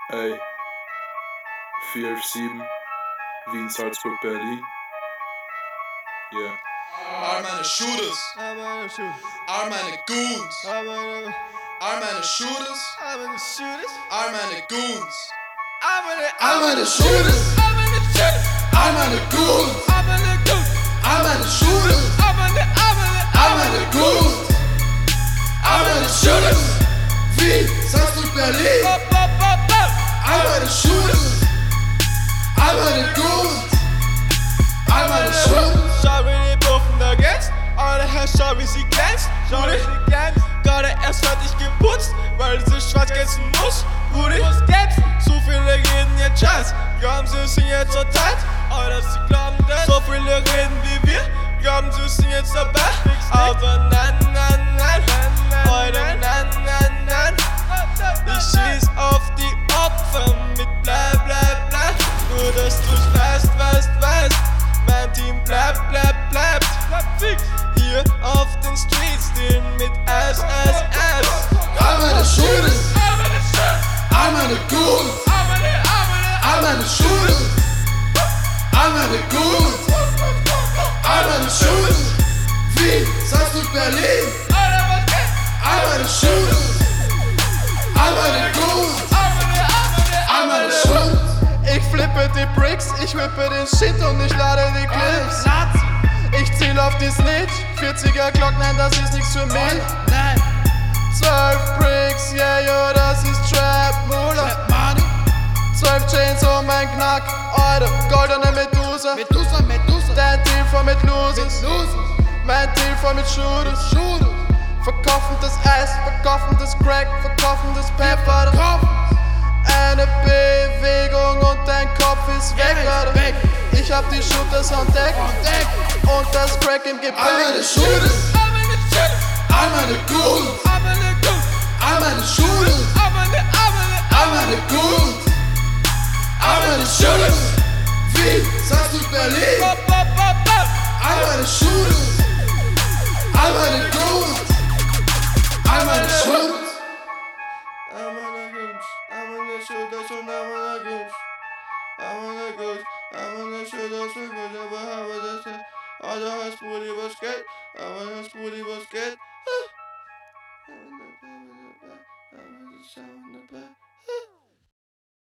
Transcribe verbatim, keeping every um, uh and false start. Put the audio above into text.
Ey, vier sieben, Wien, Salzburg, Berlin. Yeah. All meine Shooters, I'm on the shooters. all meine Goons, I'm on the all meine Shooters, I'm on the shooters. all meine Goons, I'm on the all meine Shooters, I'm on the shooters. all meine Goons, I'm on the goose. all meine Shooters, I'm on the I'm on the all meine Goons, all meine Shooters, Wien, Salzburg, Berlin. Bop, bop, bop, bop. All meine Shooters, all meine Goons, all meine Shooters. Schau, wie die Puffen da geht's. Alle Herr, schau, wie sie glänzt. Schau, wie sie glänzt. Gerade erst fertig geputzt, weil sie schwarz glänzen muss. Rudi, muss glänzen. So viele reden jetzt Scheiß. Glauben sie sind jetzt zur Zeit. Oder sie glauben das. So viele reden wie wir. Glauben sie sind jetzt dabei. Aber nein, nein, nein. Heute nein, nein, nein. Ich schieß auf die Opfer mit bla bla bla. Nur dass du's weißt, weißt, weißt. Mein Team bleibt, bleibt, bleibt. Hier auf den Streets, den mit S S S. All meine Shooters, all meine Goons, all meine Shooters, all meine Goons, all meine Shooters, Wien, Salzburg, Berlin. All meine Shooters, all meine Goons, all meine Shooters. Ich flippe die Bricks, ich whippe den Shit und ich lade die Clips. Ich ziel auf die Snitch, vierziger Glock, nein, das ist nix für mich. zwölf Bricks, yeah, yo, das ist Trap, Mula. zwölf Chains um mein Knack, Alter, goldene Medusa. Medusa, Medusa, Dein Deal voll mit Losers, Losers, mein Deal voll mit Shooters. Shooters, Verkaufen das Eis, verkaufen das Crack, verkaufen das Pepper. Kopf, Eine Bewegung und dein Kopf ist weg, Alter. weg. Ich hab die Shooters on deck Deck. und das Crack im Gepäck. All meine Shooters, all meine Goons, all meine Shooters, all meine Goons, all meine Shooters, Wien, Salzburg, Berlin. All meine Shooters, all meine Goons, all meine Shooters. I'm on the goose, I'm on the shooters und I'm on the goose. I'm on the goose, I'm on the shooters und ich aber habe das. Also hast Brudi, was geht? Aber hast Brudi, was geht?